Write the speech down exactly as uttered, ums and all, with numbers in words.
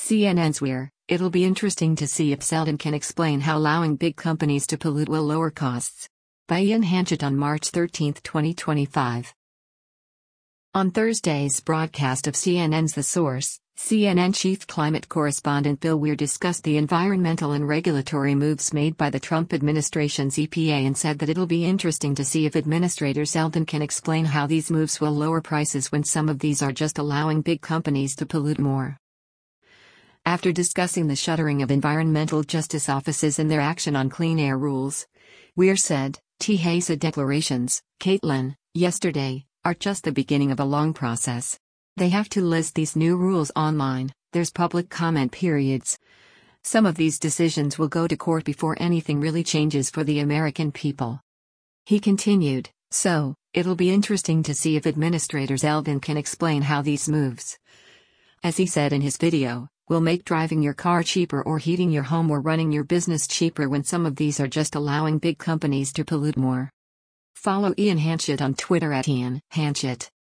C N N's We're, it'll be interesting to see if Zeldin can explain how allowing big companies to pollute will lower costs. By Ian Hanchett on March thirteenth, twenty twenty-five. On Thursday's broadcast of C N N's The Source, C N N chief climate correspondent Bill Weir discussed the environmental and regulatory moves made by the Trump administration's E P A and said that it'll be interesting to see if Administrator Zeldin can explain how these moves will lower prices when some of these are just allowing big companies to pollute more. After discussing the shuttering of environmental justice offices and their action on clean air rules, Weir said, T H A declarations, Caitlin, yesterday, are just the beginning of a long process. They have to list these new rules online, there's public comment periods. Some of these decisions will go to court before anything really changes for the American people. He continued, so, it'll be interesting to see if Administrator Zeldin can explain how these moves, as he said in his video, will make driving your car cheaper or heating your home or running your business cheaper when some of these are just allowing big companies to pollute more. Follow Ian Hanchett on Twitter at Ian Hanchett.